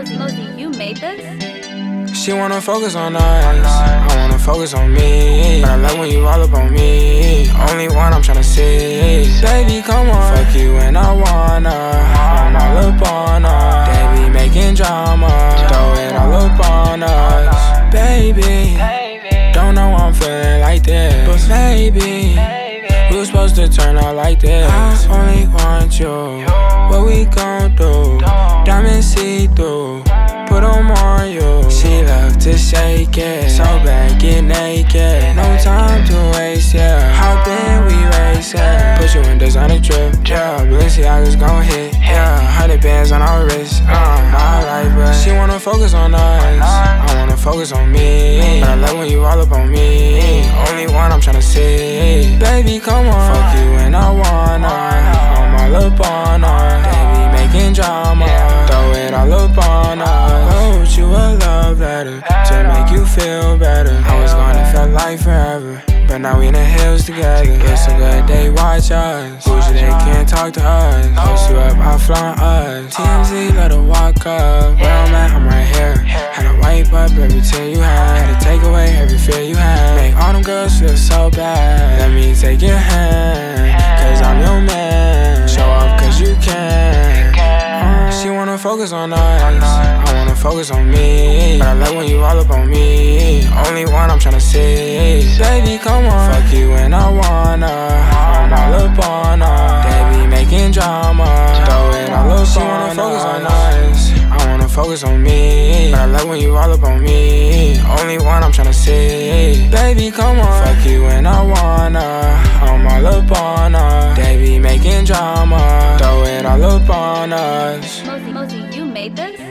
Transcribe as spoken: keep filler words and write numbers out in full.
Mosey, Mosey, you made this? She wanna focus on us, I wanna focus on me. But I like when you all up on me. Only one I'm tryna see. Baby, come on, fuck you when I wanna. I'm all up on her. They be making drama, throw it all up on us. Baby, don't know why I'm feeling like this, but maybe we was supposed to turn out like this. I only want you, what we gon' do? Diamond see-through, put 'em on you. She love to shake it, so bad, get naked. No time to waste, yeah. Hop in, we race, yeah. Put you in designer drip, yeah. Balenciaga's gon' hit, yeah. Hundred bands on our wrist, uh, my life, but she wanna focus on us, I wanna focus on me. But I like when you all up on me. Only one I'm tryna see. Baby, come on, fuck you when I wanna. I'm all up on her. They be making drama, throw it all up on us. Wrote you a love letter to make you feel better. I was gonna feel like forever, but now we in the hills together. It's a good day, watch us. Bougie, they can't talk to us. Post you up, I flaunt us. T M Z, let her walk up. Where I'm at, I'm right here. Had to wipe up every tear you had. Had to take away every fear you had. Make all them girls feel so bad. Let me take your hand, cause I'm your man. Show up cause you can. uh, She wanna focus on us, I wanna focus on me. But I like when you all up on me. Only one I'm tryna see. Baby, come on, fuck you when I wanna. I'm all up on her. They be making drama, throw it all up she on wanna focus on us, I wanna focus on me. But I like when you all up on me. Only one I'm tryna see. Baby, come on, fuck you when I wanna. I'm all up on her. They be making drama, throw it all up on us. Mosey, Mosey, you made this?